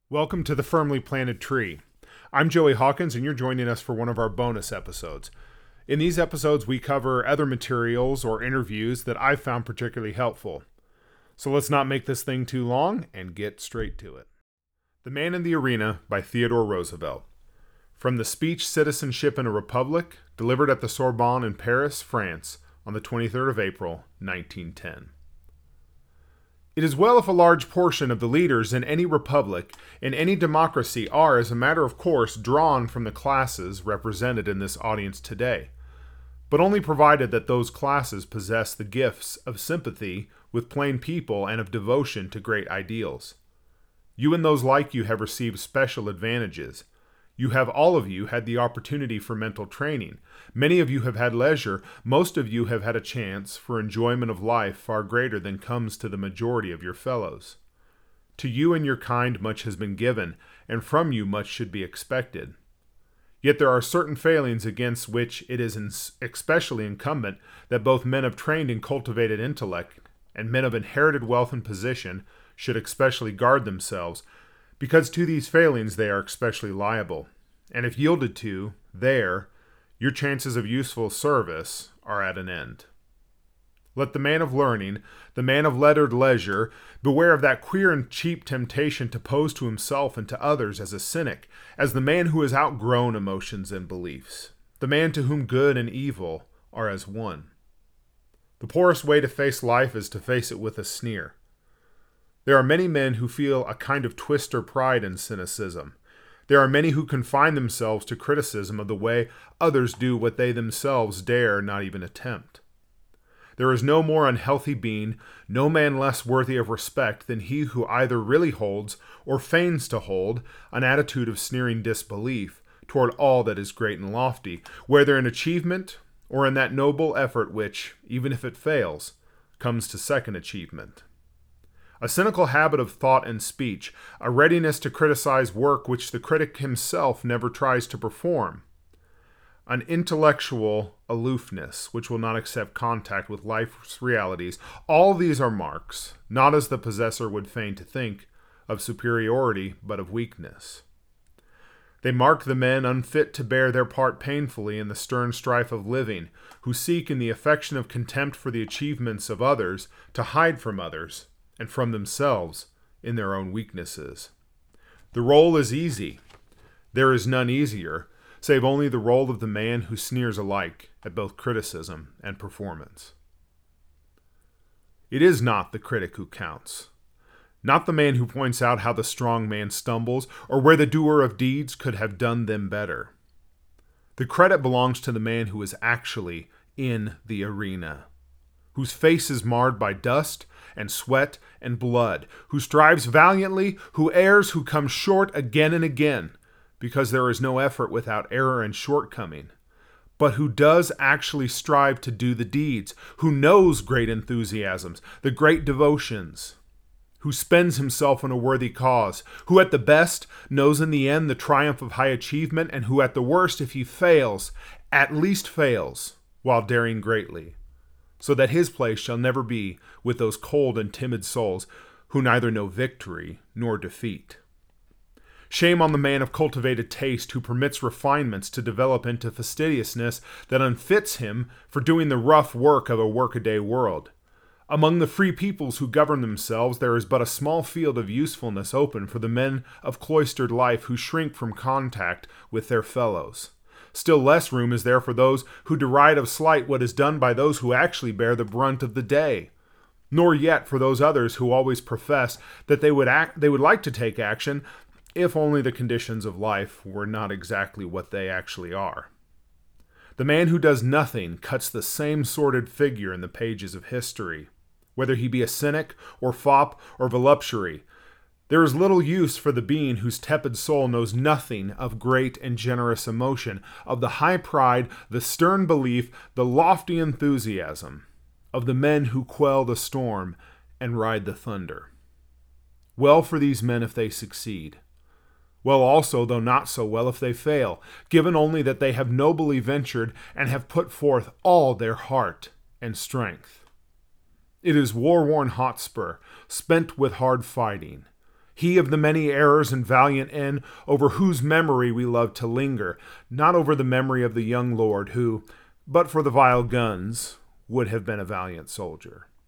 Welcome to The Firmly Planted Tree. I'm Joey Hawkins, and you're joining us for one of our bonus episodes. In these episodes, we cover other materials or interviews that I've found particularly helpful. So let's not make this thing too long and get straight to it. The Man in the Arena by Theodore Roosevelt. From the speech Citizenship in a Republic, delivered at the Sorbonne in Paris, France, on the 23rd of April, 1910. It is well if a large portion of the leaders in any republic, in any democracy, are, as a matter of course, drawn from the classes represented in this audience today, but only provided that those classes possess the gifts of sympathy with plain people and of devotion to great ideals. You and those like you have received special advantages. You have, all of you, had the opportunity for mental training. Many of you have had leisure. Most of you have had a chance for enjoyment of life far greater than comes to the majority of your fellows. To you and your kind much has been given, and from you much should be expected. Yet there are certain failings against which it is especially incumbent that both men of trained and cultivated intellect and men of inherited wealth and position should especially guard themselves, because to these failings they are especially liable, and if yielded to, your chances of useful service are at an end. Let the man of learning, the man of lettered leisure, beware of that queer and cheap temptation to pose to himself and to others as a cynic, as the man who has outgrown emotions and beliefs, the man to whom good and evil are as one. The poorest way to face life is to face it with a sneer. There are many men who feel a kind of twister pride in cynicism. There are many who confine themselves to criticism of the way others do what they themselves dare not even attempt. There is no more unhealthy being, no man less worthy of respect than he who either really holds, or feigns to hold, an attitude of sneering disbelief toward all that is great and lofty, whether in achievement or in that noble effort which, even if it fails, comes to second achievement. A cynical habit of thought and speech, a readiness to criticize work which the critic himself never tries to perform, an intellectual aloofness which will not accept contact with life's realities, all these are marks, not as the possessor would feign to think, of superiority, but of weakness. They mark the men unfit to bear their part painfully in the stern strife of living, who seek in the affection of contempt for the achievements of others to hide from others, and from themselves in their own weaknesses. The role is easy. There is none easier, save only the role of the man who sneers alike at both criticism and performance. It is not the critic who counts, not the man who points out how the strong man stumbles, or where the doer of deeds could have done them better. The credit belongs to the man who is actually in the arena, whose face is marred by dust and sweat and blood, who strives valiantly, who errs, who comes short again and again, because there is no effort without error and shortcoming, but who does actually strive to do the deeds, who knows great enthusiasms, the great devotions, who spends himself in a worthy cause, who at the best knows in the end the triumph of high achievement, and who at the worst, if he fails, at least fails while daring greatly, so that his place shall never be with those cold and timid souls who neither know victory nor defeat. Shame on the man of cultivated taste who permits refinements to develop into fastidiousness that unfits him for doing the rough work of a workaday world. Among the free peoples who govern themselves, there is but a small field of usefulness open for the men of cloistered life who shrink from contact with their fellows. Still less room is there for those who deride of slight what is done by those who actually bear the brunt of the day, nor yet for those others who always profess that they would like to take action, if only the conditions of life were not exactly what they actually are. The man who does nothing cuts the same sordid figure in the pages of history, whether he be a cynic or fop or voluptuary. There is little use for the being whose tepid soul knows nothing of great and generous emotion, of the high pride, the stern belief, the lofty enthusiasm of the men who quell the storm and ride the thunder. Well for these men if they succeed. Well also, though not so well, if they fail, given only that they have nobly ventured and have put forth all their heart and strength. It is war-worn Hotspur, spent with hard fighting. He of the many errors and valiant end, over whose memory we love to linger, not over the memory of the young lord who, but for the vile guns, would have been a valiant soldier.